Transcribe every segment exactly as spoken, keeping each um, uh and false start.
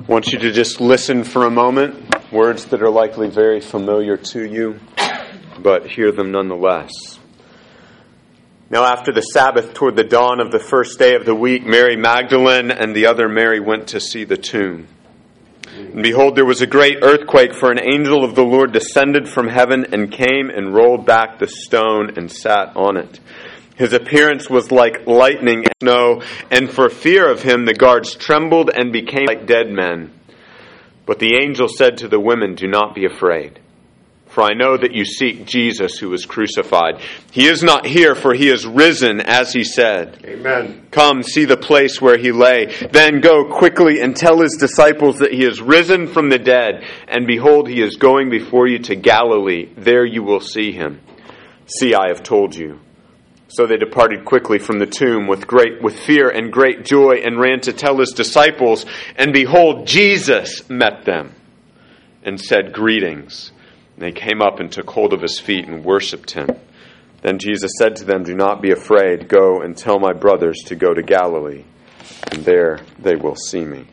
I want you to just listen for a moment. Words that are likely very familiar to you, but hear them nonetheless. Now after the Sabbath, toward the dawn of the first day of the week, Mary Magdalene and the other Mary went to see the tomb. And behold, there was a great earthquake, for an angel of the Lord descended from heaven and came and rolled back the stone and sat on it. His appearance was like lightning and snow, and for fear of him the guards trembled and became like dead men. But the angel said to the women, "Do not be afraid, for I know that you seek Jesus who was crucified. He is not here, for he is risen, as he said. Amen. Come, see the place where he lay. Then go quickly and tell his disciples that he is risen from the dead. And behold, he is going before you to Galilee. There you will see him. See, I have told you." So they departed quickly from the tomb with great with fear and great joy, and ran to tell his disciples. And behold, Jesus met them and said, "Greetings." And they came up and took hold of his feet and worshipped him. Then Jesus said to them, "Do not be afraid. Go and tell my brothers to go to Galilee, and there they will see me."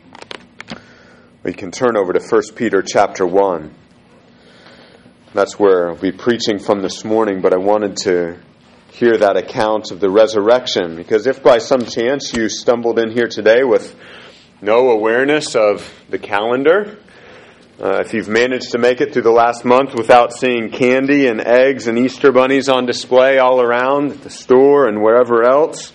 We can turn over to First Peter chapter one. That's where I'll be preaching from this morning, but I wanted to hear that account of the resurrection, because if by some chance you stumbled in here today with no awareness of the calendar, uh, if you've managed to make it through the last month without seeing candy and eggs and Easter bunnies on display all around at the store and wherever else,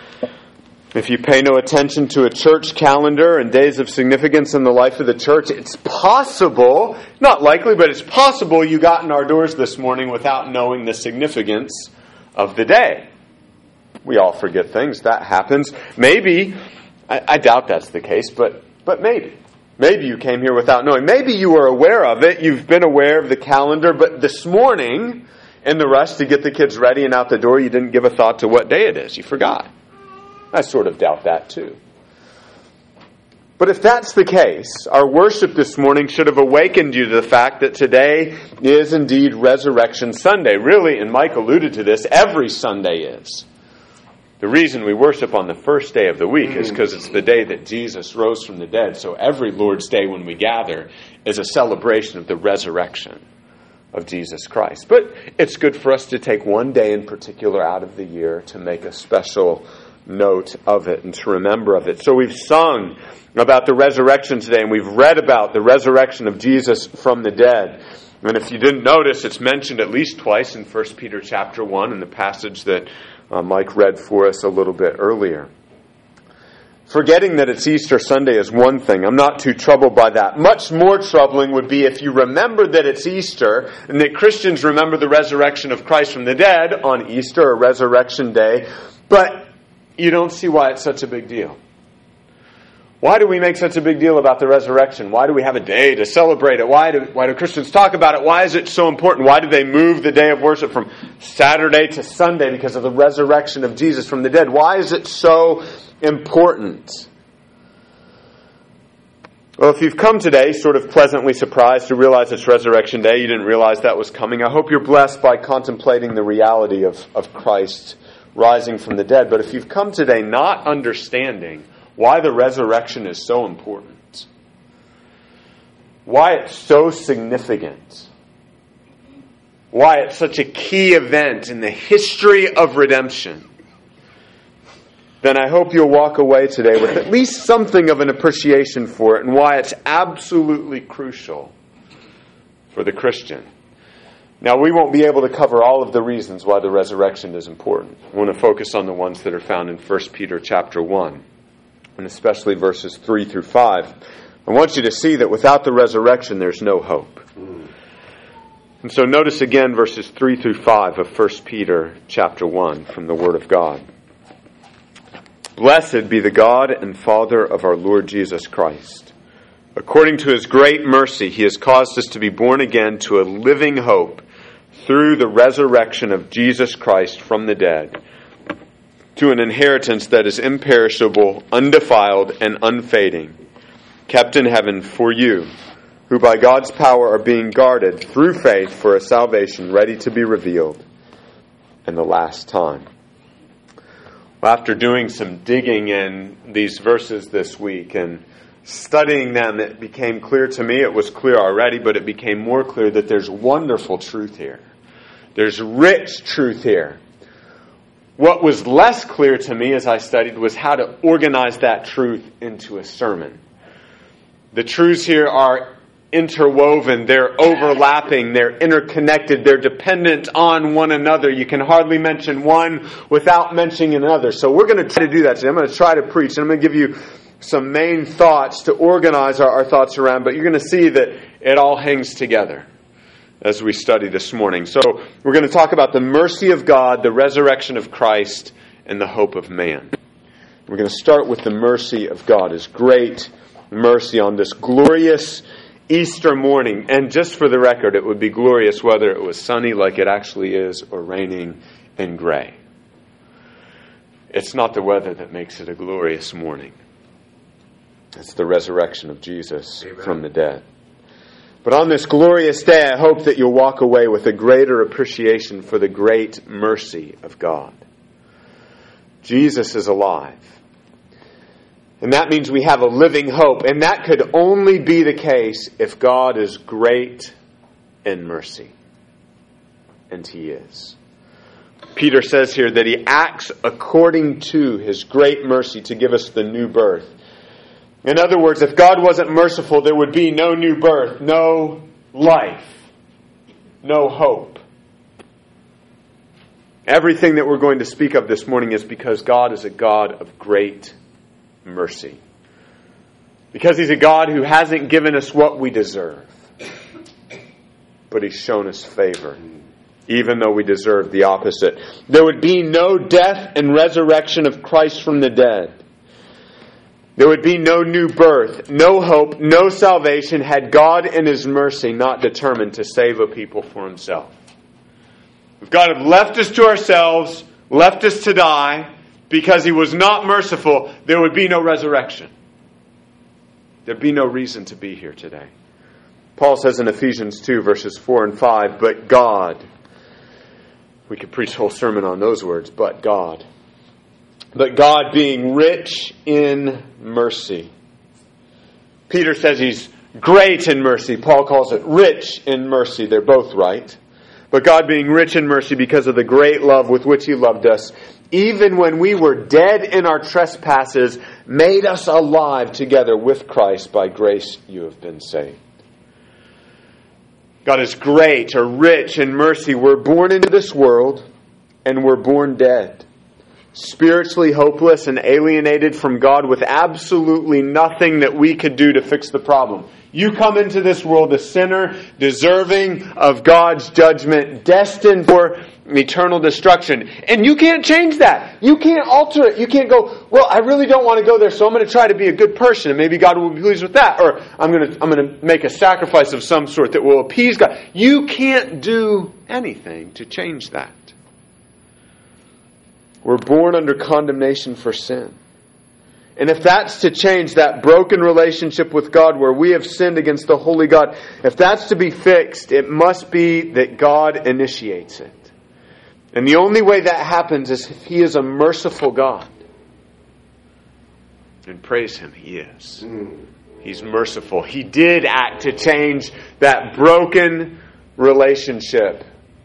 if you pay no attention to a church calendar and days of significance in the life of the church, it's possible, not likely, but it's possible you got in our doors this morning without knowing the significance of the day. We all forget things. That happens. Maybe, I, I doubt that's the case, but but maybe. Maybe you came here without knowing. Maybe you were aware of it. You've been aware of the calendar, but this morning, in the rush to get the kids ready and out the door, you didn't give a thought to what day it is. You forgot. I sort of doubt that too. But if that's the case, our worship this morning should have awakened you to the fact that today is indeed Resurrection Sunday. Really, and Mike alluded to this, every Sunday is. The reason we worship on the first day of the week is because it's the day that Jesus rose from the dead. So every Lord's Day when we gather is a celebration of the resurrection of Jesus Christ. But it's good for us to take one day in particular out of the year to make a special note of it and to remember of it. So we've sung about the resurrection today, and we've read about the resurrection of Jesus from the dead. And if you didn't notice, it's mentioned at least twice in First Peter chapter one in the passage that uh, Mike read for us a little bit earlier. Forgetting that it's Easter Sunday is one thing. I'm not too troubled by that. Much more troubling would be if you remember that it's Easter and that Christians remember the resurrection of Christ from the dead on Easter or Resurrection Day, but you don't see why it's such a big deal. Why do we make such a big deal about the resurrection? Why do we have a day to celebrate it? Why do, why do Christians talk about it? Why is it so important? Why do they move the day of worship from Saturday to Sunday because of the resurrection of Jesus from the dead? Why is it so important? Well, if you've come today sort of pleasantly surprised to realize it's Resurrection Day, you didn't realize that was coming, I hope you're blessed by contemplating the reality of, of Christ rising from the dead. But if you've come today not understanding why the resurrection is so important, why it's so significant, why it's such a key event in the history of redemption, then I hope you'll walk away today with at least something of an appreciation for it and why it's absolutely crucial for the Christian. Now, we won't be able to cover all of the reasons why the resurrection is important. I want to focus on the ones that are found in First Peter chapter one, and especially verses three through five. I want you to see that without the resurrection, there's no hope. And so notice again verses three through five of First Peter chapter one from the Word of God. "Blessed be the God and Father of our Lord Jesus Christ. According to his great mercy, he has caused us to be born again to a living hope through the resurrection of Jesus Christ from the dead, to an inheritance that is imperishable, undefiled, and unfading, kept in heaven for you, who by God's power are being guarded through faith for a salvation ready to be revealed in the last time." Well, after doing some digging in these verses this week and studying them, it became clear to me, it was clear already, but it became more clear that there's wonderful truth here. There's rich truth here. What was less clear to me as I studied was how to organize that truth into a sermon. The truths here are interwoven, they're overlapping, they're interconnected, they're dependent on one another. You can hardly mention one without mentioning another. So we're going to try to do that today. I'm going to try to preach, and I'm going to give you some main thoughts to organize our, our thoughts around, but you're going to see that it all hangs together as we study this morning. So we're going to talk about the mercy of God, the resurrection of Christ, and the hope of man. We're going to start with the mercy of God, His great mercy on this glorious Easter morning. And just for the record, it would be glorious whether it was sunny like it actually is or raining and gray. It's not the weather that makes it a glorious morning. It's the resurrection of Jesus Amen. From the dead. But on this glorious day, I hope that you'll walk away with a greater appreciation for the great mercy of God. Jesus is alive. And that means we have a living hope. And that could only be the case if God is great in mercy. And He is. Peter says here that He acts according to His great mercy to give us the new birth. In other words, if God wasn't merciful, there would be no new birth, no life, no hope. Everything that we're going to speak of this morning is because God is a God of great mercy. Because He's a God who hasn't given us what we deserve, but He's shown us favor, even though we deserve the opposite. There would be no death and resurrection of Christ from the dead. There would be no new birth, no hope, no salvation had God in His mercy not determined to save a people for Himself. If God had left us to ourselves, left us to die, because He was not merciful, there would be no resurrection. There'd be no reason to be here today. Paul says in Ephesians two, verses four and five, but God. We could preach a whole sermon on those words, but God. But God being rich in mercy. Peter says He's great in mercy. Paul calls it rich in mercy. They're both right. But God being rich in mercy because of the great love with which He loved us, even when we were dead in our trespasses, made us alive together with Christ. By grace you have been saved. God is great or rich in mercy. We're born into this world and we're born dead. Spiritually hopeless and alienated from God with absolutely nothing that we could do to fix the problem. You come into this world a sinner, deserving of God's judgment, destined for eternal destruction. And you can't change that. You can't alter it. You can't go, well, I really don't want to go there, so I'm going to try to be a good person, and maybe God will be pleased with that. Or I'm going to, I'm going to make a sacrifice of some sort that will appease God. You can't do anything to change that. We're born under condemnation for sin. And if that's to change that broken relationship with God where we have sinned against the holy God, if that's to be fixed, it must be that God initiates it. And the only way that happens is if He is a merciful God. And praise Him, He is. He's merciful. He did act to change that broken relationship.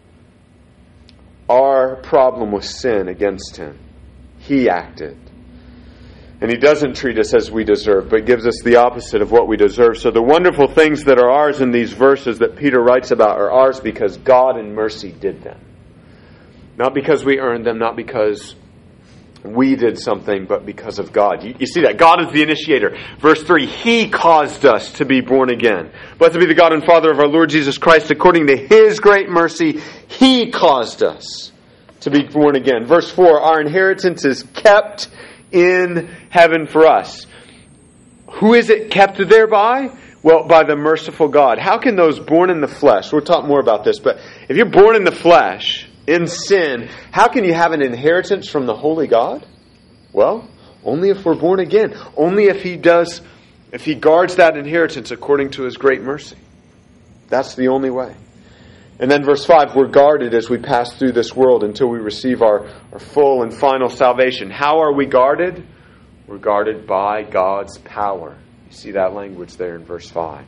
Our problem was sin against Him. He acted. And He doesn't treat us as we deserve, but gives us the opposite of what we deserve. So the wonderful things that are ours in these verses that Peter writes about are ours because God in mercy did them. Not because we earned them, not because we did something, but because of God. You, you see that? God is the initiator. Verse three, He caused us to be born again. Blessed be the God and Father of our Lord Jesus Christ. According to His great mercy, He caused us to be born again. Verse four, our inheritance is kept in heaven for us. Who is it kept there by? Well, by the merciful God. How can those born in the flesh, we'll talk more about this, but if you're born in the flesh, in sin, how can you have an inheritance from the holy God? Well, only if we're born again. Only if He does, if He guards that inheritance according to His great mercy. That's the only way. And then verse five, we're guarded as we pass through this world until we receive our, our full and final salvation. How are we guarded? We're guarded by God's power. You see that language there in verse five.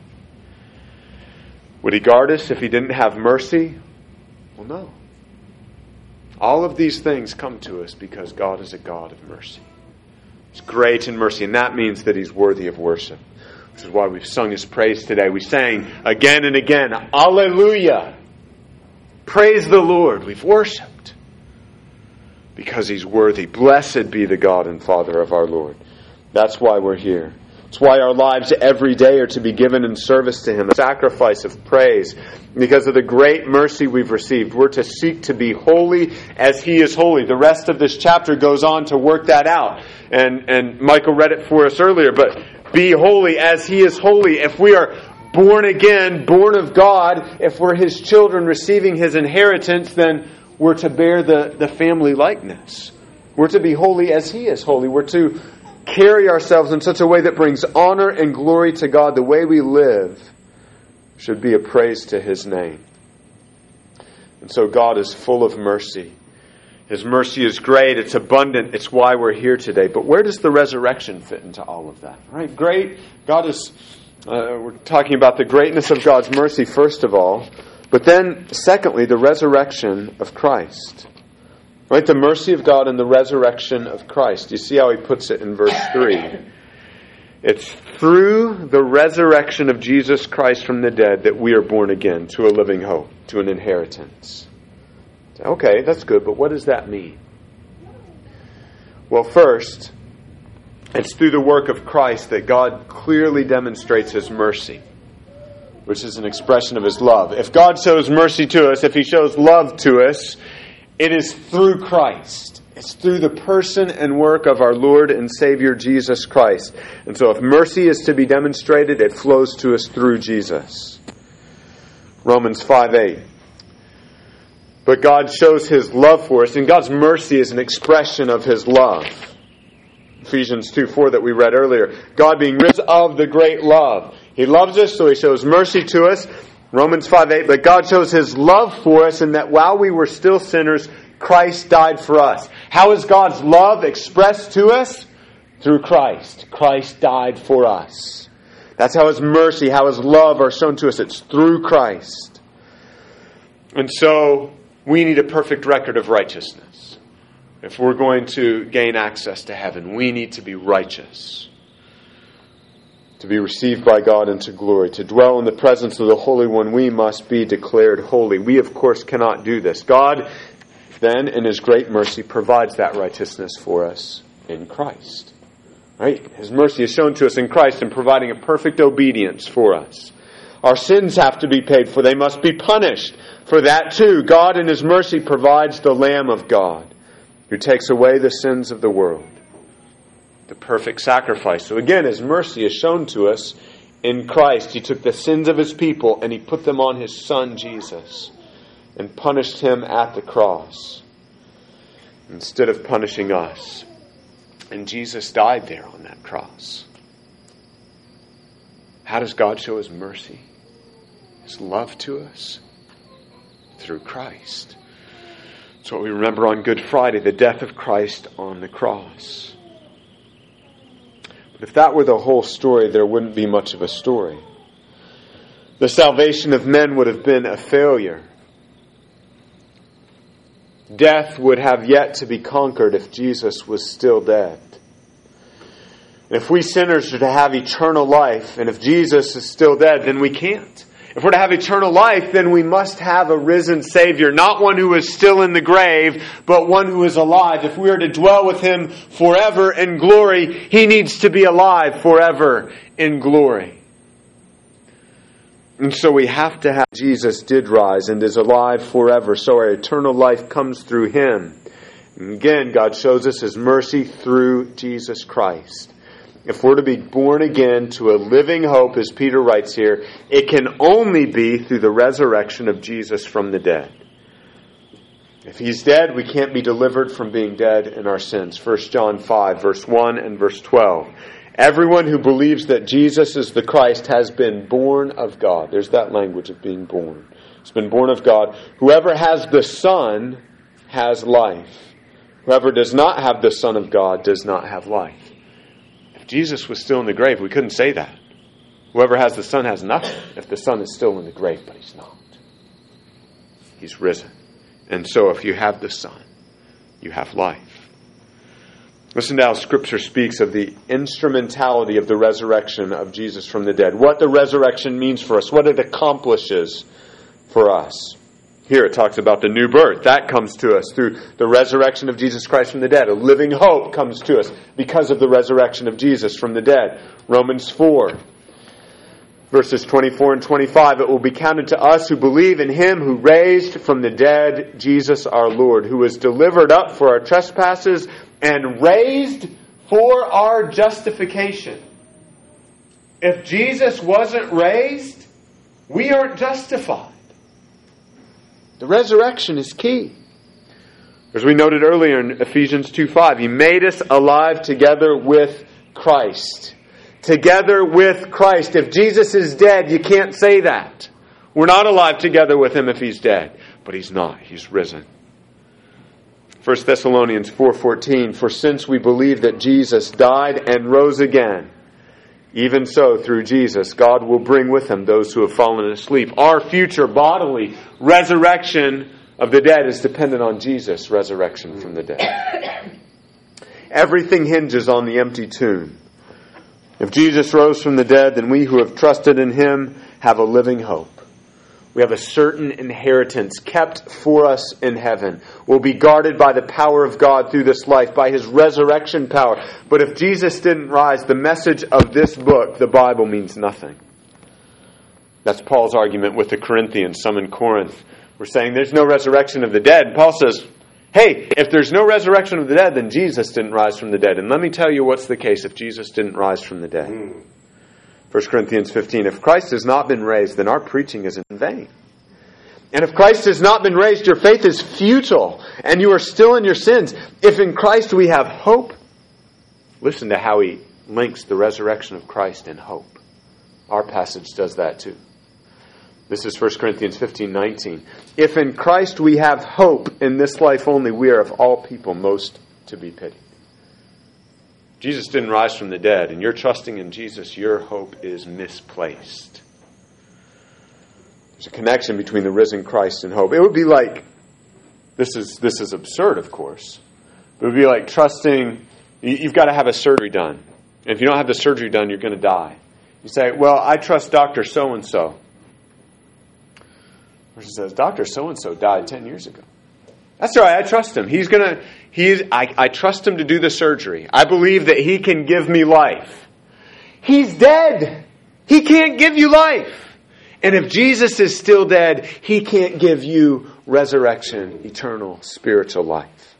Would he guard us if he didn't have mercy? Well, no. All of these things come to us because God is a God of mercy. He's great in mercy, and that means that He's worthy of worship. Which is why we've sung His praise today. We sang again and again, Alleluia! Praise the Lord. We've worshipped because He's worthy. Blessed be the God and Father of our Lord. That's why we're here. It's why our lives every day are to be given in service to Him, a sacrifice of praise. Because of the great mercy we've received, we're to seek to be holy as He is holy. The rest of this chapter goes on to work that out. And, and Michael read it for us earlier, but be holy as He is holy. If we are born again, born of God, if we're His children receiving His inheritance, then we're to bear the, the family likeness. We're to be holy as He is holy. We're to carry ourselves in such a way that brings honor and glory to God. The way we live should be a praise to His name. And so God is full of mercy. His mercy is great. It's abundant. It's why we're here today. But where does the resurrection fit into all of that? Right? Great. God is, uh, we're talking about the greatness of God's mercy first of all. But then, secondly, the resurrection of Christ. Right? The mercy of God and the resurrection of Christ. You see how he puts it in verse three. It's through the resurrection of Jesus Christ from the dead that we are born again to a living hope, to an inheritance. Okay, that's good, but what does that mean? Well, first, it's through the work of Christ that God clearly demonstrates His mercy, which is an expression of His love. If God shows mercy to us, if He shows love to us, it is through Christ. It's through the person and work of our Lord and Savior Jesus Christ. And so if mercy is to be demonstrated, it flows to us through Jesus. Romans five eight. But God shows His love for us, and God's mercy is an expression of His love. Ephesians two four that we read earlier. God being rich of the great love. He loves us, so He shows mercy to us. Romans five eight, but God shows His love for us in that while we were still sinners, Christ died for us. How is God's love expressed to us? Through Christ. Christ died for us. That's how His mercy, how His love are shown to us. It's through Christ. And so, we need a perfect record of righteousness. If we're going to gain access to heaven, we need to be righteous. To be received by God into glory. To dwell in the presence of the Holy One, we must be declared holy. We, of course, cannot do this. God, then, in His great mercy, provides that righteousness for us in Christ. Right? His mercy is shown to us in Christ in providing a perfect obedience for us. Our sins have to be paid for. They must be punished. For that, too, God, in His mercy, provides the Lamb of God who takes away the sins of the world. The perfect sacrifice. So again, His mercy is shown to us in Christ. He took the sins of His people and He put them on His Son, Jesus, and punished Him at the cross instead of punishing us. And Jesus died there on that cross. How does God show His mercy? His love to us? Through Christ. That's what we remember on Good Friday, the death of Christ on the cross. But if that were the whole story, there wouldn't be much of a story. The salvation of men would have been a failure. Death would have yet to be conquered if Jesus was still dead. And if we sinners are to have eternal life, and if Jesus is still dead, then we can't. If we're to have eternal life, then we must have a risen Savior, not one who is still in the grave, but one who is alive. If we are to dwell with Him forever in glory, He needs to be alive forever in glory. And so we have to have Jesus did rise and is alive forever, so our eternal life comes through Him. And again, God shows us His mercy through Jesus Christ. If we're to be born again to a living hope, as Peter writes here, it can only be through the resurrection of Jesus from the dead. If He's dead, we can't be delivered from being dead in our sins. First John five, verse one and verse twelve. Everyone who believes that Jesus is the Christ has been born of God. There's that language of being born. It's been born of God. Whoever has the Son has life. Whoever does not have the Son of God does not have life. If Jesus was still in the grave, we couldn't say that. Whoever has the Son has nothing if the Son is still in the grave, but He's not. He's risen. And so if you have the Son, you have life. Listen to how Scripture speaks of the instrumentality of the resurrection of Jesus from the dead. What the resurrection means for us. What it accomplishes for us. Here it talks about the new birth. That comes to us through the resurrection of Jesus Christ from the dead. A living hope comes to us because of the resurrection of Jesus from the dead. Romans four, verses twenty-four and twenty-five. It will be counted to us who believe in Him who raised from the dead Jesus our Lord, who was delivered up for our trespasses and raised for our justification. If Jesus wasn't raised, we aren't justified. The resurrection is key. As we noted earlier in Ephesians two five, He made us alive together with Christ. Together with Christ. If Jesus is dead, you can't say that. We're not alive together with Him if He's dead. But He's not. He's risen. First Thessalonians four fourteen, for since we believe that Jesus died and rose again, even so through Jesus God will bring with Him those who have fallen asleep. Our future bodily resurrection of the dead is dependent on Jesus' resurrection from the dead. Everything hinges on the empty tomb. If Jesus rose from the dead, then we who have trusted in Him have a living hope. We have a certain inheritance kept for us in heaven. We'll be guarded by the power of God through this life, by His resurrection power. But if Jesus didn't rise, the message of this book, the Bible, means nothing. That's Paul's argument with the Corinthians. Some in Corinth were saying there's no resurrection of the dead. And Paul says, hey, if there's no resurrection of the dead, then Jesus didn't rise from the dead. And let me tell you what's the case if Jesus didn't rise from the dead. Mm. First Corinthians fifteen, if Christ has not been raised, then our preaching is in vain. And if Christ has not been raised, your faith is futile, and you are still in your sins. If in Christ we have hope, listen to how he links the resurrection of Christ and hope. Our passage does that too. This is First Corinthians fifteen nineteen. If in Christ we have hope in this life only, we are of all people most to be pitied. Jesus didn't rise from the dead, and you're trusting in Jesus, your hope is misplaced. There's a connection between the risen Christ and hope. It would be like, this is this is absurd, of course, but it would be like trusting, you've got to have a surgery done. And if you don't have the surgery done, you're going to die. You say, well, I trust Doctor So-and-so. Person says, Doctor So-and-so died ten years ago. That's all right, I trust him. He's gonna, he's, I, I trust him to do the surgery. I believe that he can give me life. He's dead. He can't give you life. And if Jesus is still dead, He can't give you resurrection, eternal, spiritual life.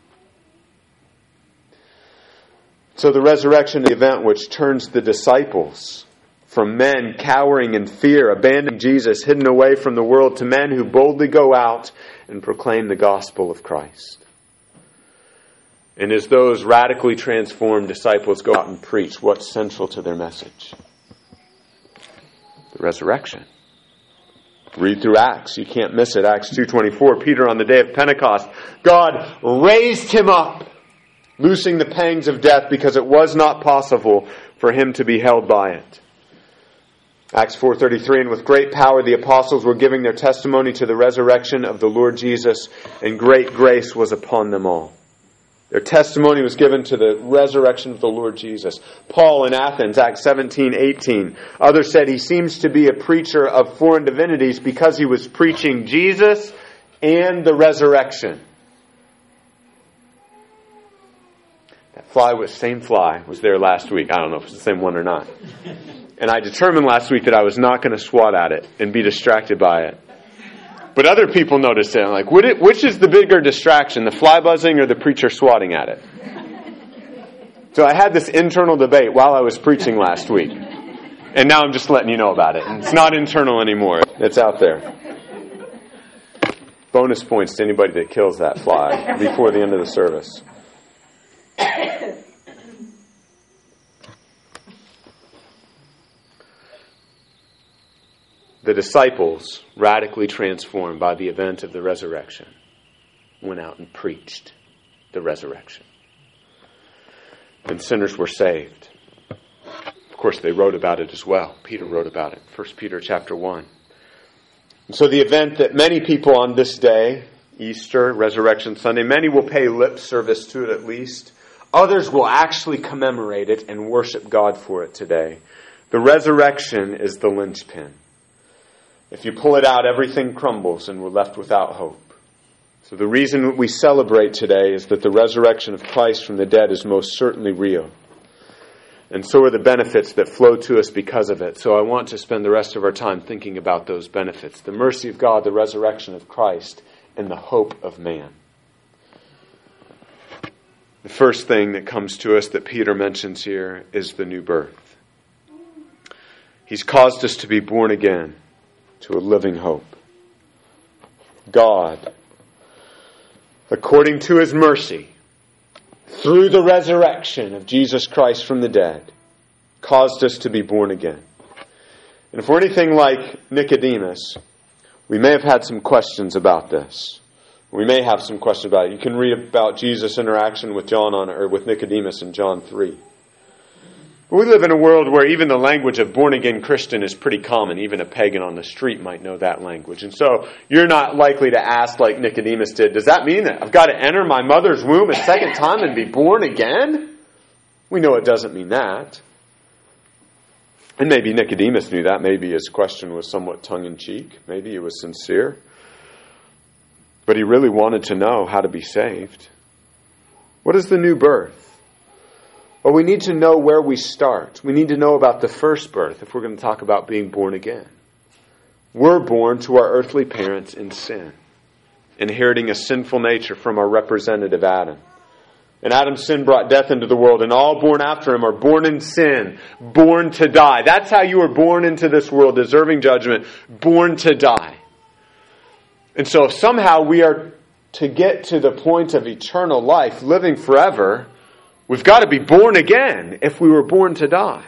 So the resurrection is the event which turns the disciples from men cowering in fear, abandoning Jesus, hidden away from the world, to men who boldly go out and proclaim the gospel of Christ. And as those radically transformed disciples go out and preach, what's central to their message? The resurrection. Read through Acts. You can't miss it. Acts two twenty-four. Peter on the day of Pentecost. God raised him up, loosing the pangs of death because it was not possible for him to be held by it. Acts four thirty-three. And with great power the apostles were giving their testimony to the resurrection of the Lord Jesus, and great grace was upon them all. Their testimony was given to the resurrection of the Lord Jesus. Paul in Athens, Acts seventeen eighteen. Others said he seems to be a preacher of foreign divinities because he was preaching Jesus and the resurrection. That fly was, same fly, was there last week. I don't know if it's the same one or not. And I determined last week that I was not going to swat at it and be distracted by it. But other people noticed it. I'm like, which is the bigger distraction, the fly buzzing or the preacher swatting at it? So I had this internal debate while I was preaching last week. And now I'm just letting you know about it. And it's not internal anymore. It's out there. Bonus points to anybody that kills that fly before the end of the service. The disciples, radically transformed by the event of the resurrection, went out and preached the resurrection. And sinners were saved. course, they wrote about it as well. Peter wrote about it, First Peter chapter one. And so the event that many people on this day, Easter, Resurrection Sunday, many will pay lip service to it at least. Others will actually commemorate it and worship God for it today. The resurrection is the linchpin. If you pull it out, everything crumbles and we're left without hope. So the reason we celebrate today is that the resurrection of Christ from the dead is most certainly real. And so are the benefits that flow to us because of it. So I want to spend the rest of our time thinking about those benefits. The mercy of God, the resurrection of Christ, and the hope of man. The first thing that comes to us that Peter mentions here is the new birth. He's caused us to be born again to a living hope. God, according to His mercy, through the resurrection of Jesus Christ from the dead, caused us to be born again. And if we're anything like Nicodemus, we may have had some questions about this. We may have some questions about it. You can read about Jesus' interaction with John on or with Nicodemus in John three. We live in a world where even the language of born-again Christian is pretty common. Even a pagan on the street might know that language. And so you're not likely to ask like Nicodemus did, does that mean that I've got to enter my mother's womb a second time and be born again? We know it doesn't mean that. And maybe Nicodemus knew that. Maybe his question was somewhat tongue-in-cheek. Maybe it was sincere. But he really wanted to know how to be saved. What is the new birth? Well, we need to know where we start. We need to know about the first birth if we're going to talk about being born again. We're born to our earthly parents in sin, inheriting a sinful nature from our representative Adam. And Adam's sin brought death into the world, and all born after him are born in sin, born to die. That's how you were born into this world, deserving judgment, born to die. And so if somehow we are to get to the point of eternal life, living forever, we've got to be born again if we were born to die.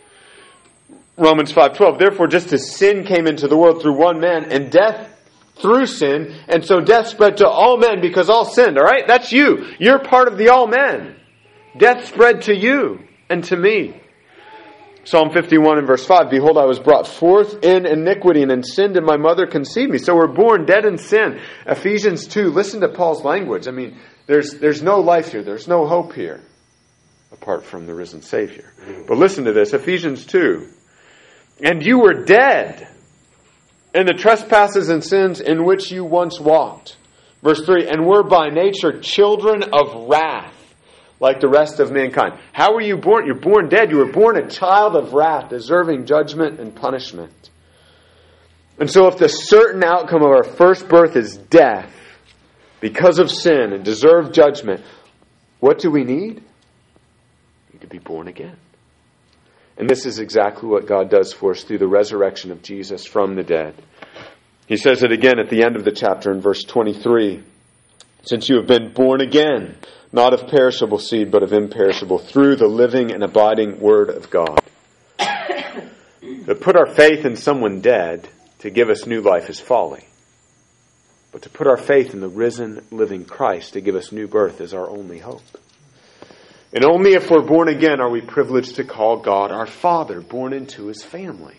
Romans five twelve, therefore just as sin came into the world through one man, and death through sin, and so death spread to all men because all sinned. All right? That's you. You're part of the all men. Death spread to you and to me. Psalm fifty-one and verse five, behold, I was brought forth in iniquity, and in sin did my mother conceive me. So we're born dead in sin. Ephesians two, listen to Paul's language. I mean, there's there's no life here. There's no hope here, apart from the risen Savior. But listen to this, Ephesians two. And you were dead in the trespasses and sins in which you once walked. Verse three, and were by nature children of wrath, like the rest of mankind. How were you born? You're born dead. You were born a child of wrath, deserving judgment and punishment. And so if the certain outcome of our first birth is death, because of sin and deserved judgment, what do we need? We need to be born again. And this is exactly what God does for us through the resurrection of Jesus from the dead. He says it again at the end of the chapter in verse twenty-three. Since you have been born again, not of perishable seed, but of imperishable, through the living and abiding Word of God. To put our faith in someone dead to give us new life is folly. But to put our faith in the risen, living Christ to give us new birth is our only hope. And only if we're born again are we privileged to call God our Father, born into His family.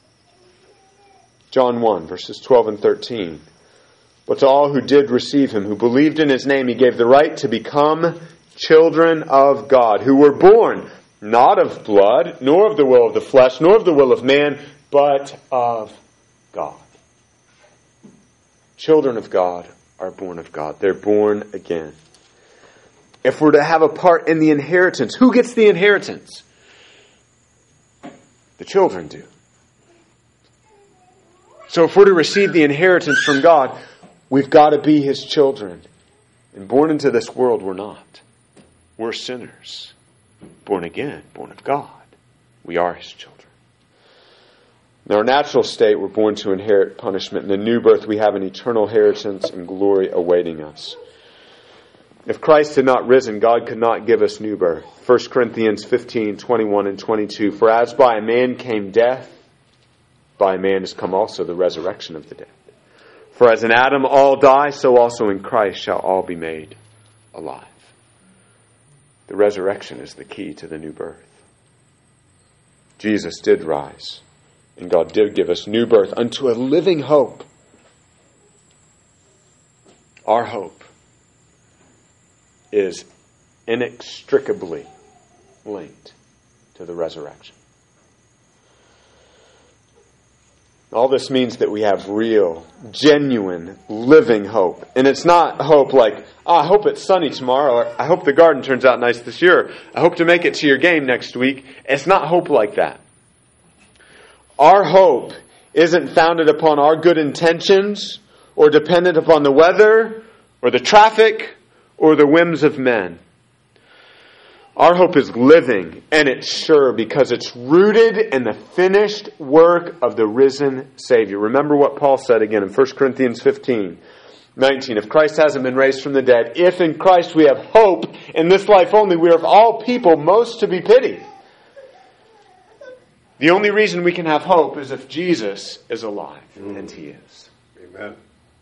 John one, verses twelve and thirteen. But to all who did receive Him, who believed in His name, He gave the right to become children of God, who were born not of blood, nor of the will of the flesh, nor of the will of man, but of God. Children of God are born of God. They're born again. If we're to have a part in the inheritance, who gets the inheritance? The children do. So if we're to receive the inheritance from God, we've got to be His children. And born into this world, we're not. We're sinners. Born again, born of God. We are His children. In our natural state, we're born to inherit punishment. In the new birth, we have an eternal inheritance and glory awaiting us. If Christ had not risen, God could not give us new birth. First Corinthians fifteen, twenty-one and twenty-two. For as by a man came death, by a man has come also the resurrection of the dead. For as in Adam all die, so also in Christ shall all be made alive. The resurrection is the key to the new birth. Jesus did rise, and God did give us new birth unto a living hope. Our hope is inextricably linked to the resurrection. All this means that we have real, genuine, living hope. And it's not hope like, oh, I hope it's sunny tomorrow, or I hope the garden turns out nice this year, I hope to make it to your game next week. It's not hope like that. Our hope isn't founded upon our good intentions or dependent upon the weather or the traffic or the whims of men. Our hope is living, and it's sure because it's rooted in the finished work of the risen Savior. Remember what Paul said again in First Corinthians fifteen nineteen. If Christ hasn't been raised from the dead, if in Christ we have hope in this life only, we are of all people most to be pitied. The only reason we can have hope is if Jesus is alive, mm. and He is. Amen.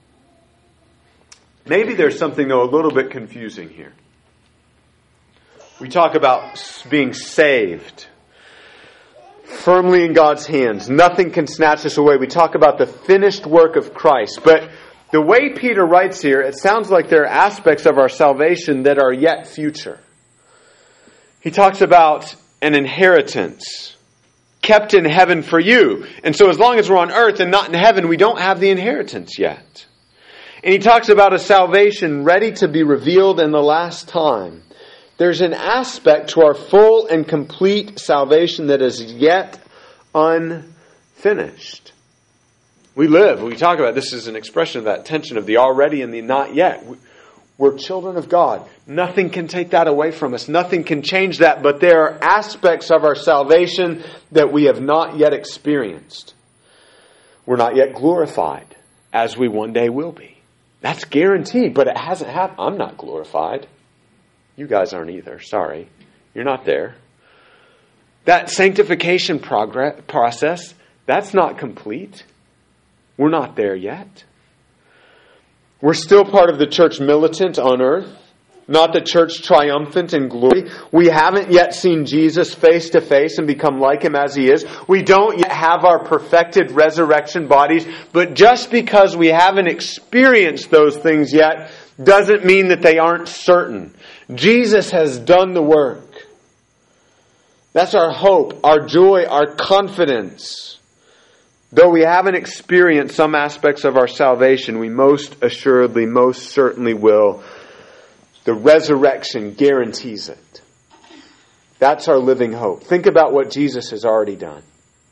Maybe there's something, though, a little bit confusing here. We talk about being saved, firmly in God's hands. Nothing can snatch us away. We talk about the finished work of Christ. But the way Peter writes here, it sounds like there are aspects of our salvation that are yet future. He talks about an inheritance kept in heaven for you. And so as long as we're on earth and not in heaven, we don't have the inheritance yet. And he talks about a salvation ready to be revealed in the last time. There's an aspect to our full and complete salvation that is yet unfinished. We live, we talk about, this is an expression of that tension of the already and the not yet. We're children of God. Nothing can take that away from us. Nothing can change that. But there are aspects of our salvation that we have not yet experienced. We're not yet glorified, as we one day will be. That's guaranteed, but it hasn't happened. I'm not glorified. You guys aren't either. Sorry. You're not there. That sanctification progress, process, that's not complete. We're not there yet. We're still part of the church militant on earth, not the church triumphant in glory. We haven't yet seen Jesus face to face and become like Him as He is. We don't yet have our perfected resurrection bodies, but just because we haven't experienced those things yet doesn't mean that they aren't certain. Jesus has done the work. That's our hope, our joy, our confidence. Though we haven't experienced some aspects of our salvation, we most assuredly, most certainly will. The resurrection guarantees it. That's our living hope. Think about what Jesus has already done.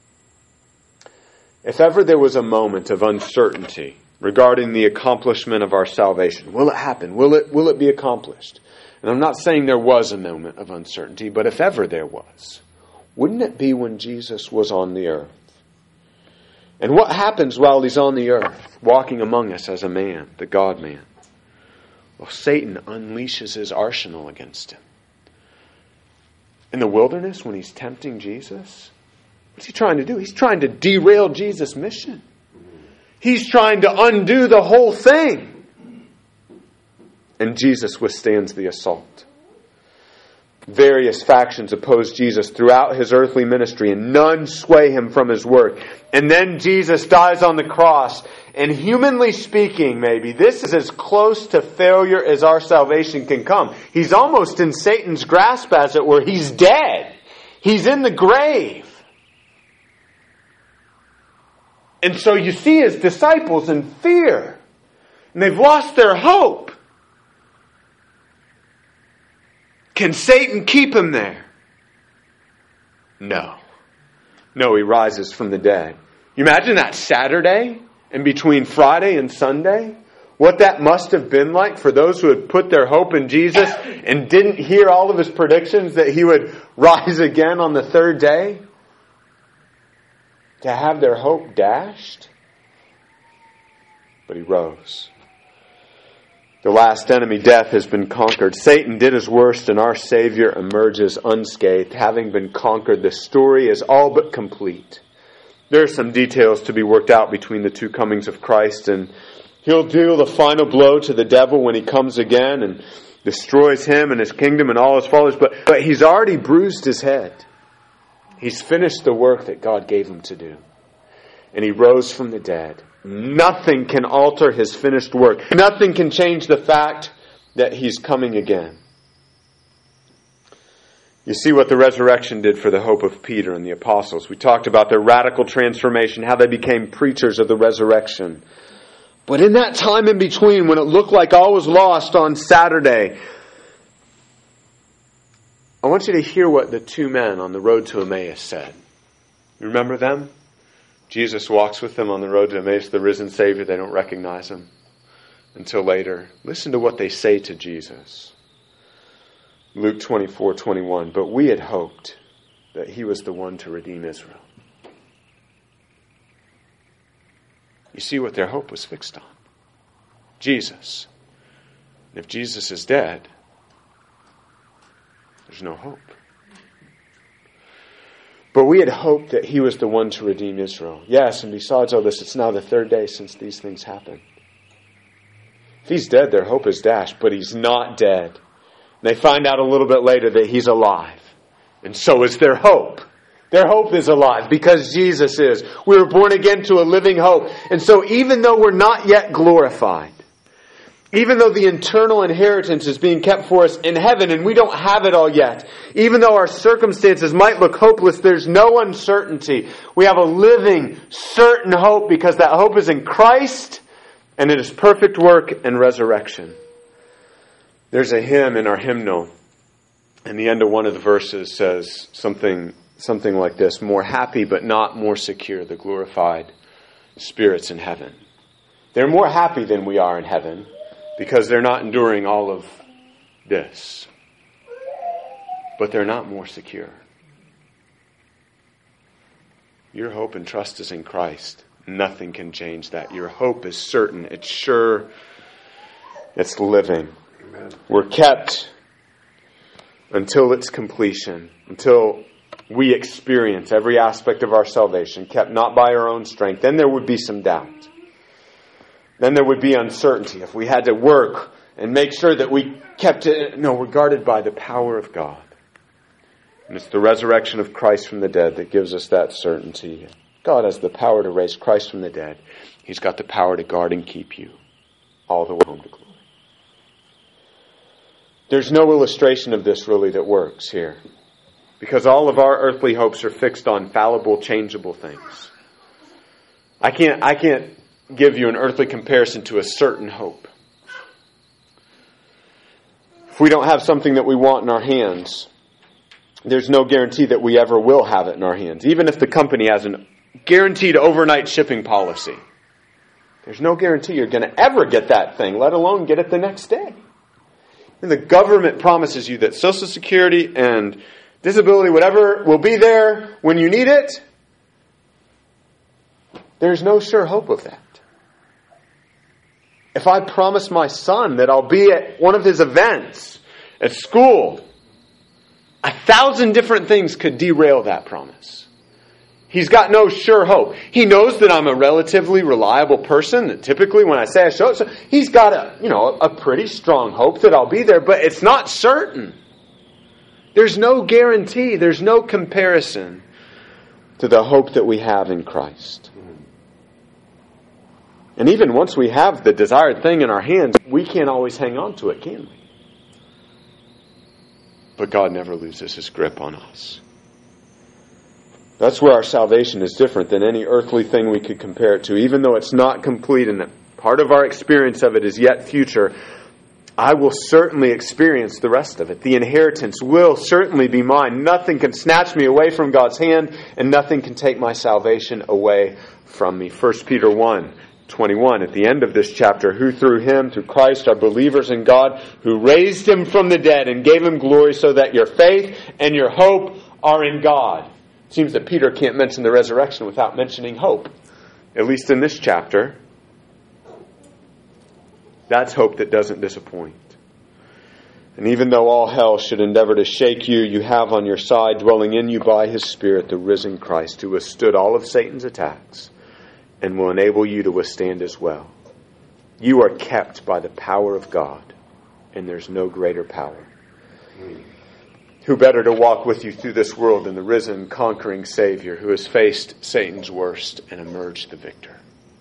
If ever there was a moment of uncertainty regarding the accomplishment of our salvation, will it happen? Will it, will it be accomplished? And I'm not saying there was a moment of uncertainty, but if ever there was, wouldn't it be when Jesus was on the earth? And what happens while He's on the earth, walking among us as a man, the God-man? Well, Satan unleashes his arsenal against Him. In the wilderness, when he's tempting Jesus, what's he trying to do? He's trying to derail Jesus' mission. He's trying to undo the whole thing. And Jesus withstands the assault. Various factions oppose Jesus throughout His earthly ministry, and none sway Him from His work. And then Jesus dies on the cross. And humanly speaking, maybe, this is as close to failure as our salvation can come. He's almost in Satan's grasp, as it were. He's dead. He's in the grave. And so you see His disciples in fear. And they've lost their hope. Can Satan keep Him there? No. No, He rises from the dead. You imagine that Saturday in between Friday and Sunday? What that must have been like for those who had put their hope in Jesus and didn't hear all of His predictions that He would rise again on the third day? To have their hope dashed? But He rose. The last enemy, death, has been conquered. Satan did his worst and our Savior emerges unscathed. Having been conquered, the story is all but complete. There are some details to be worked out between the two comings of Christ, and He'll deal the final blow to the devil when He comes again and destroys him and his kingdom and all his followers. But, but He's already bruised his head. He's finished the work that God gave him to do. And he rose from the dead. Nothing can alter his finished work. Nothing can change the fact that he's coming again. You see what the resurrection did for the hope of Peter and the apostles. We talked about their radical transformation, how they became preachers of the resurrection. But in that time in between, when it looked like all was lost on Saturday, I want you to hear what the two men on the road to Emmaus said. You remember them? Jesus walks with them on the road to Emmaus, the risen Savior. They don't recognize him until later. Listen to what they say to Jesus. Luke twenty-four twenty-one. But we had hoped that he was the one to redeem Israel. You see what their hope was fixed on? Jesus. And if Jesus is dead, there's no hope. But we had hoped that he was the one to redeem Israel. Yes, and besides all this, it's now the third day since these things happened. If he's dead, their hope is dashed, but he's not dead. And they find out a little bit later that he's alive. And so is their hope. Their hope is alive because Jesus is. We were born again to a living hope. And so even though we're not yet glorified, even though the eternal inheritance is being kept for us in heaven and we don't have it all yet, even though our circumstances might look hopeless, there's no uncertainty. We have a living, certain hope because that hope is in Christ and in His perfect work and resurrection. There's a hymn in our hymnal, and the end of one of the verses says something, something like this: more happy but not more secure, the glorified spirits in heaven. They're more happy than we are in heaven, because they're not enduring all of this. But they're not more secure. Your hope and trust is in Christ. Nothing can change that. Your hope is certain. It's sure. It's living. Amen. We're kept until its completion. Until we experience every aspect of our salvation. Kept not by our own strength. Then there would be some doubt. Then there would be uncertainty if we had to work and make sure that we kept it. No, we're guarded by the power of God. And it's the resurrection of Christ from the dead that gives us that certainty. God has the power to raise Christ from the dead. He's got the power to guard and keep you all the way home to glory. There's no illustration of this really that works here, because all of our earthly hopes are fixed on fallible, changeable things. I can't, I can't give you an earthly comparison to a certain hope. If we don't have something that we want in our hands, there's no guarantee that we ever will have it in our hands. Even if the company has a guaranteed overnight shipping policy, there's no guarantee you're going to ever get that thing, let alone get it the next day. And the government promises you that Social Security and disability, whatever, will be there when you need it. There's no sure hope of that. If I promise my son that I'll be at one of his events at school, a thousand different things could derail that promise. He's got no sure hope. He knows that I'm a relatively reliable person. That typically when I say I show up, so he's got a, you know, a pretty strong hope that I'll be there, but it's not certain. There's no guarantee. There's no comparison to the hope that we have in Christ. And even once we have the desired thing in our hands, we can't always hang on to it, can we? But God never loses His grip on us. That's where our salvation is different than any earthly thing we could compare it to. Even though it's not complete and part of our experience of it is yet future, I will certainly experience the rest of it. The inheritance will certainly be mine. Nothing can snatch me away from God's hand, and nothing can take my salvation away from me. First Peter one twenty-one, at the end of this chapter, who through Him, through Christ, are believers in God, who raised Him from the dead and gave Him glory, so that your faith and your hope are in God. It seems that Peter can't mention the resurrection without mentioning hope, at least in this chapter. That's hope that doesn't disappoint. And even though all hell should endeavor to shake you, you have on your side, dwelling in you by His Spirit, the risen Christ, who withstood all of Satan's attacks and will enable you to withstand as well. You are kept by the power of God, and there's no greater power. Who better to walk with you through this world than the risen, conquering Savior who has faced Satan's worst and emerged the victor?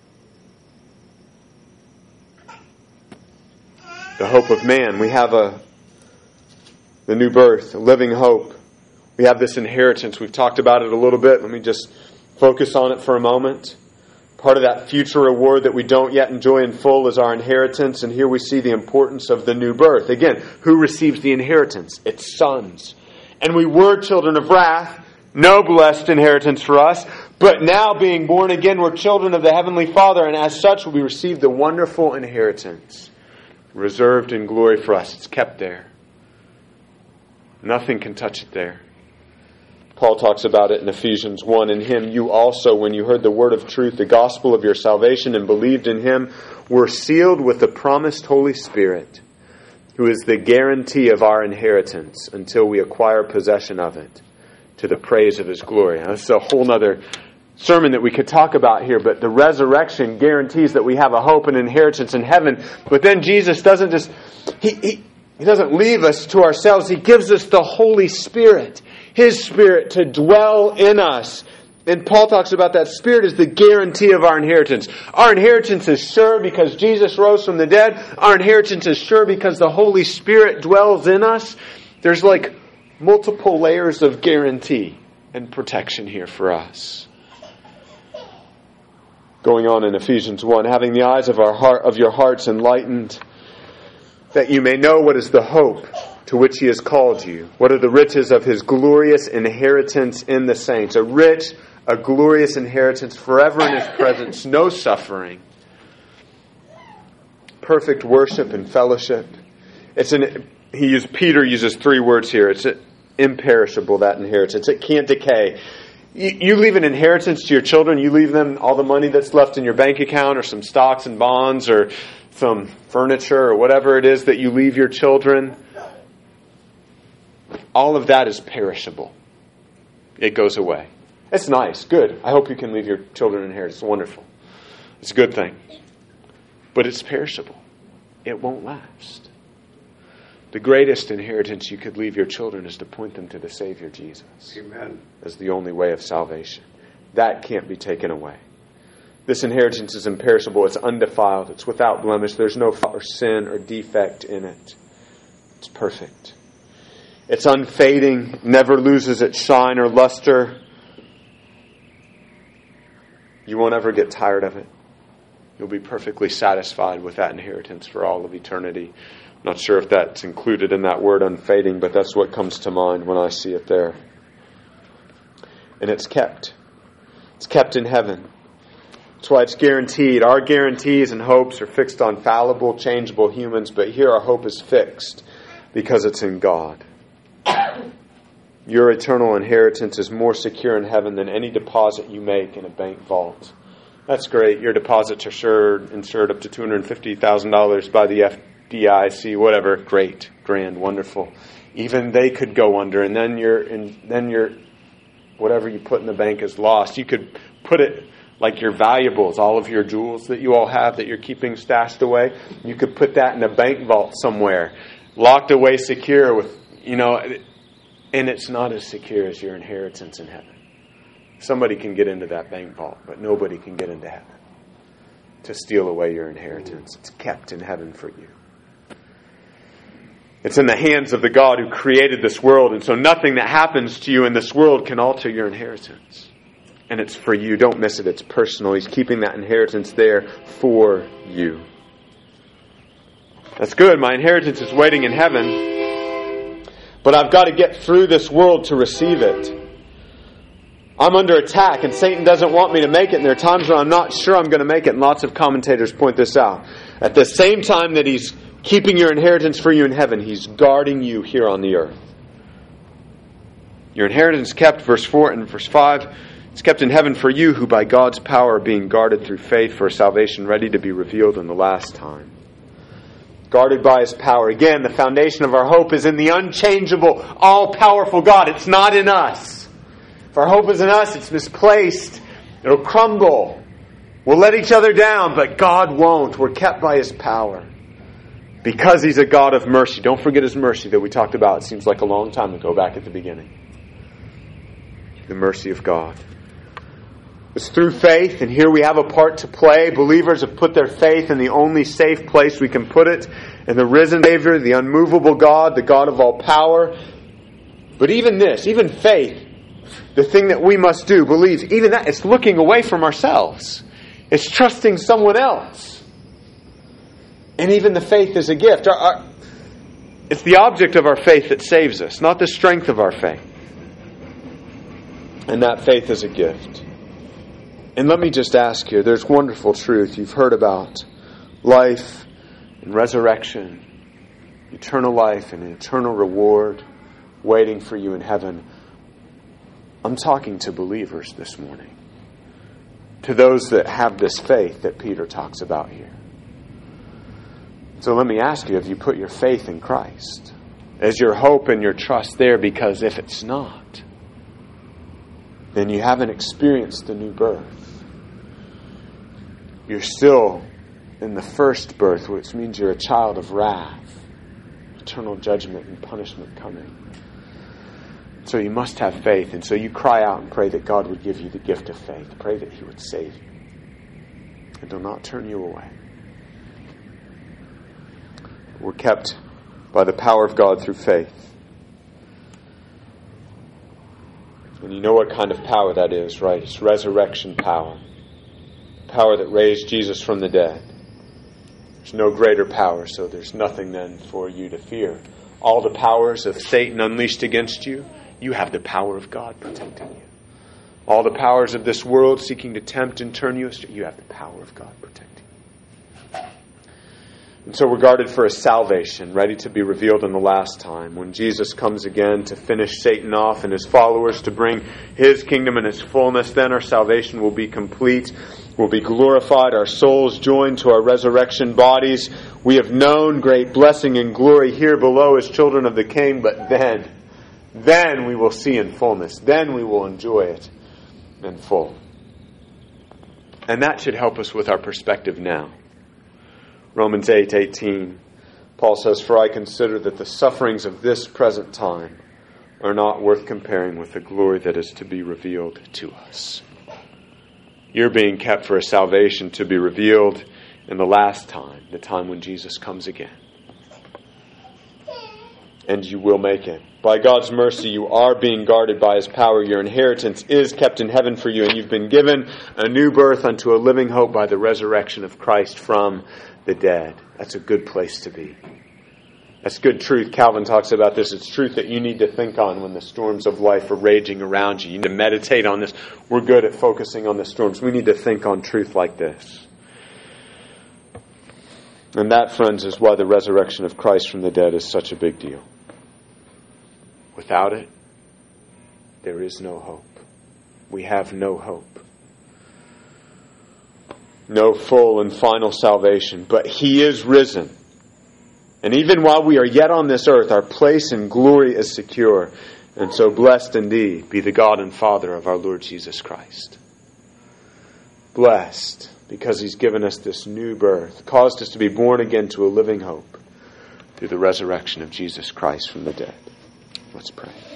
The hope of man. We have a the new birth, a living hope. We have this inheritance. We've talked about it a little bit. Let me just focus on it for a moment. Part of that future reward that we don't yet enjoy in full is our inheritance. And here we see the importance of the new birth. Again, who receives the inheritance? It's sons. And we were children of wrath. No blessed inheritance for us. But now being born again, we're children of the Heavenly Father. And as such, we receive the wonderful inheritance reserved in glory for us. It's kept there. Nothing can touch it there. Paul talks about it in Ephesians one. In Him you also, when you heard the word of truth, the gospel of your salvation, and believed in Him, were sealed with the promised Holy Spirit, who is the guarantee of our inheritance until we acquire possession of it, to the praise of His glory. Now, this is a whole other sermon that we could talk about here, but the resurrection guarantees that we have a hope and inheritance in heaven. But then Jesus doesn't just, He, he, he doesn't leave us to ourselves. He gives us the Holy Spirit. His Spirit to dwell in us. And Paul talks about that Spirit as the guarantee of our inheritance. Our inheritance is sure because Jesus rose from the dead. Our inheritance is sure because the Holy Spirit dwells in us. There's like multiple layers of guarantee and protection here for us. Going on in Ephesians one, having the eyes of our heart of your hearts enlightened, that you may know what is the hope to which He has called you. What are the riches of His glorious inheritance in the saints? A rich, a glorious inheritance forever in His presence. No suffering. Perfect worship and fellowship. It's an, he used, Peter uses three words here. It's imperishable, that inheritance. It can't decay. You, you leave an inheritance to your children. You leave them all the money that's left in your bank account or some stocks and bonds or some furniture or whatever it is that you leave your children. All of that is perishable. It goes away. It's nice. Good. I hope you can leave your children an inheritance. It's wonderful. It's a good thing. But it's perishable. It won't last. The greatest inheritance you could leave your children is to point them to the Savior Jesus. Amen. As the only way of salvation. That can't be taken away. This inheritance is imperishable. It's undefiled. It's without blemish. There's no fault or sin or defect in it. It's perfect. It's unfading, never loses its shine or luster. You won't ever get tired of it. You'll be perfectly satisfied with that inheritance for all of eternity. I'm not sure if that's included in that word unfading, but that's what comes to mind when I see it there. And it's kept. It's kept in heaven. That's why it's guaranteed. Our guarantees and hopes are fixed on fallible, changeable humans, but here our hope is fixed because it's in God. Your eternal inheritance is more secure in heaven than any deposit you make in a bank vault. That's great. Your deposits are sure insured up to two hundred fifty thousand dollars by the F D I C, whatever. Great, grand, wonderful. Even they could go under, and then your and then your whatever you put in the bank is lost. You could put it like your valuables, all of your jewels that you all have that you're keeping stashed away. You could put that in a bank vault somewhere, locked away, secure with, you know. And it's not as secure as your inheritance in heaven. Somebody can get into that bank vault, but nobody can get into heaven to steal away your inheritance. It's kept in heaven for you. It's in the hands of the God who created this world, and so nothing that happens to you in this world can alter your inheritance. And it's for you. Don't miss it. It's personal. He's keeping that inheritance there for you. That's good. My inheritance is waiting in heaven. But I've got to get through this world to receive it. I'm under attack and Satan doesn't want me to make it. And there are times when I'm not sure I'm going to make it. And lots of commentators point this out. At the same time that He's keeping your inheritance for you in heaven, He's guarding you here on the earth. Your inheritance kept, verse four and verse five, it's kept in heaven for you who by God's power are being guarded through faith for a salvation ready to be revealed in the last time. Guarded by His power. Again, the foundation of our hope is in the unchangeable, all-powerful God. It's not in us. If our hope is in us, it's misplaced. It'll crumble. We'll let each other down, but God won't. We're kept by His power. Because He's a God of mercy. Don't forget His mercy that we talked about. It seems like a long time ago, back at the beginning. The mercy of God. It's through faith, and here we have a part to play. Believers have put their faith in the only safe place we can put it, in the risen Savior, the unmovable God, the God of all power. But even this, even faith, the thing that we must do, believes, even that, it's looking away from ourselves. It's trusting someone else. And even the faith is a gift. Our, our, it's the object of our faith that saves us, not the strength of our faith. And that faith is a gift. And let me just ask you, there's wonderful truth you've heard about life and resurrection, eternal life and an eternal reward waiting for you in heaven. I'm talking to believers this morning, to those that have this faith that Peter talks about here. So let me ask you, have you put your faith in Christ? Is your hope and your trust there? Because if it's not, then you haven't experienced the new birth. You're still in the first birth, which means you're a child of wrath, eternal judgment and punishment coming. So you must have faith, and so you cry out and pray that God would give you the gift of faith. Pray that He would save you and do not turn you away. We're kept by the power of God through faith. And you know what kind of power that is, right? It's resurrection power. Power that raised Jesus from the dead. There's no greater power, so there's nothing then for you to fear. All the powers of Satan unleashed against you, you have the power of God protecting you. All the powers of this world seeking to tempt and turn you astray, you have the power of God protecting you. And so we're guarded for a salvation ready to be revealed in the last time, when Jesus comes again to finish Satan off and his followers, to bring His kingdom in its fullness. Then our salvation will be complete. We'll be glorified, our souls joined to our resurrection bodies. We have known great blessing and glory here below as children of the King, but then, then we will see in fullness. Then we will enjoy it in full. And that should help us with our perspective now. Romans eight eighteen, Paul says, "For I consider that the sufferings of this present time are not worth comparing with the glory that is to be revealed to us." You're being kept for a salvation to be revealed in the last time, the time when Jesus comes again. And you will make it. By God's mercy, you are being guarded by His power. Your inheritance is kept in heaven for you, and you've been given a new birth unto a living hope by the resurrection of Christ from the dead. That's a good place to be. That's good truth. Calvin talks about this. It's truth that you need to think on when the storms of life are raging around you. You need to meditate on this. We're good at focusing on the storms. We need to think on truth like this. And that, friends, is why the resurrection of Christ from the dead is such a big deal. Without it, there is no hope. We have no hope. No full and final salvation. But He is risen. And even while we are yet on this earth, our place in glory is secure. And so blessed indeed be the God and Father of our Lord Jesus Christ. Blessed because He's given us this new birth, caused us to be born again to a living hope through the resurrection of Jesus Christ from the dead. Let's pray.